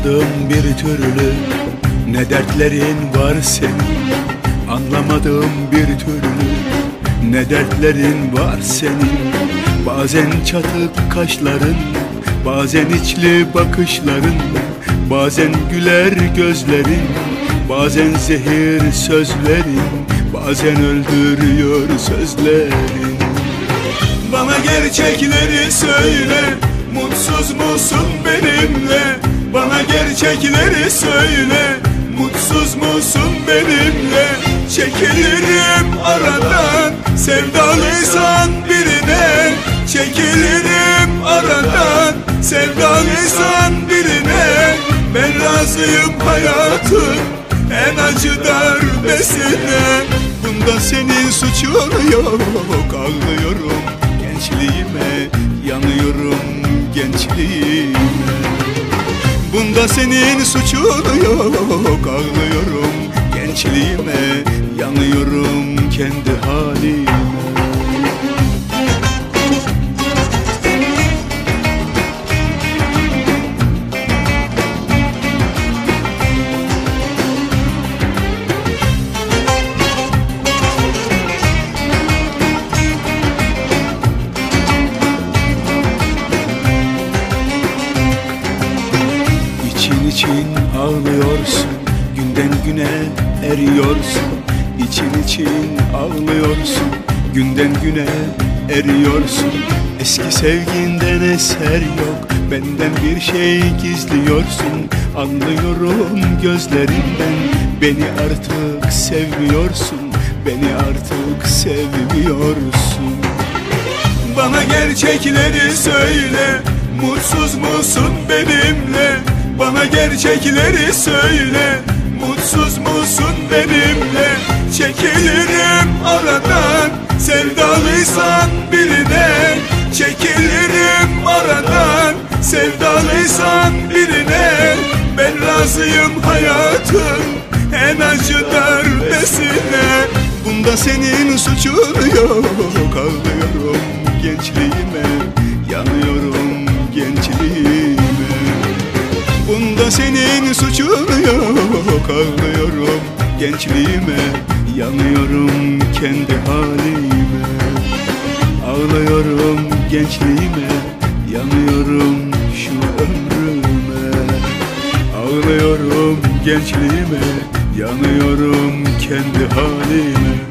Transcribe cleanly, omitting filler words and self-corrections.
Anlamadım bir türlü ne dertlerin var senin. Anlamadım bir türlü ne dertlerin var senin. Bazen çatık kaşların, bazen içli bakışların, bazen güler gözlerin, bazen zehir sözlerin, bazen öldürüyor sözlerin. Bana gerçekleri söyle, mutsuz musun benimle? Bana gerçekleri söyle, mutsuz musun benimle? Çekilirim aradan, sevdalıysan birine. Çekilirim aradan, sevdalıysan birine. Ben razıyım hayatın en acı darbesine. Bunda senin suçun yok, ağlıyorum gençliğime, yanıyorum gençliğime. Bunda senin suçun yok, ağlıyorum gençliğime, yanıyorum kendi halime. İçin ağlıyorsun, günden güne eriyorsun. İçin ağlıyorsun, günden güne eriyorsun. Eski sevginden eser yok, benden bir şey gizliyorsun. Anlıyorum gözlerinden, beni artık sevmiyorsun, beni artık sevmiyorsun. Bana gerçekleri söyle, mutsuz musun benimle? Bana gerçekleri söyle, mutsuz musun benimle? Çekilirim aradan, sevdalıysan birine. Çekilirim aradan, sevdalıysan birine. Ben razıyım hayatın en acı darbesine. Bunda senin suçun yok, ağlıyorum gençliğime, yanıyorum gençliğime. Bunda senin suçun yok, ağlıyorum gençliğime, yanıyorum kendi halime. Ağlıyorum gençliğime, yanıyorum şu ömrüme. Ağlıyorum gençliğime, yanıyorum kendi halime.